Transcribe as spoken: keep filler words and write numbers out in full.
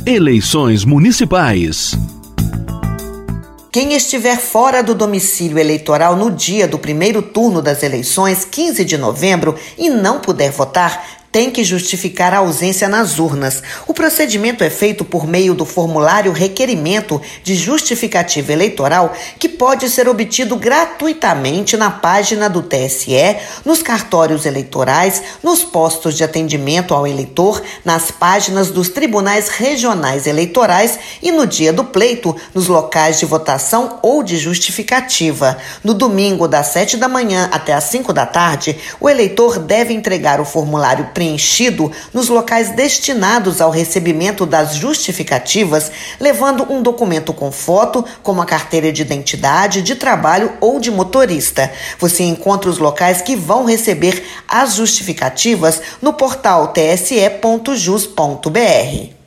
Eleições municipais. Quem estiver fora do domicílio eleitoral no dia do primeiro turno das eleições, quinze de novembro, e não puder votar, tem que justificar a ausência nas urnas. O procedimento é feito por meio do formulário Requerimento de Justificativa Eleitoral, que pode ser obtido gratuitamente na página do T S E, nos cartórios eleitorais, nos postos de atendimento ao eleitor, nas páginas dos tribunais regionais eleitorais e no dia do pleito, nos locais de votação ou de justificativa. No domingo, das sete da manhã até às cinco da tarde, o eleitor deve entregar o formulário preenchido preenchido nos locais destinados ao recebimento das justificativas, levando um documento com foto, como a carteira de identidade, de trabalho ou de motorista. Você encontra os locais que vão receber as justificativas no portal t s e ponto jus ponto b r.